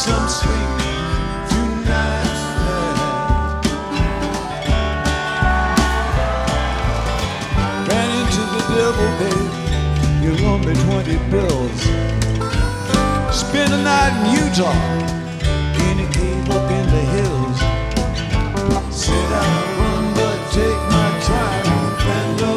some sleep tonight. Ran into the devil, babe. You loaned me 20 bills. Spend a night in Utah.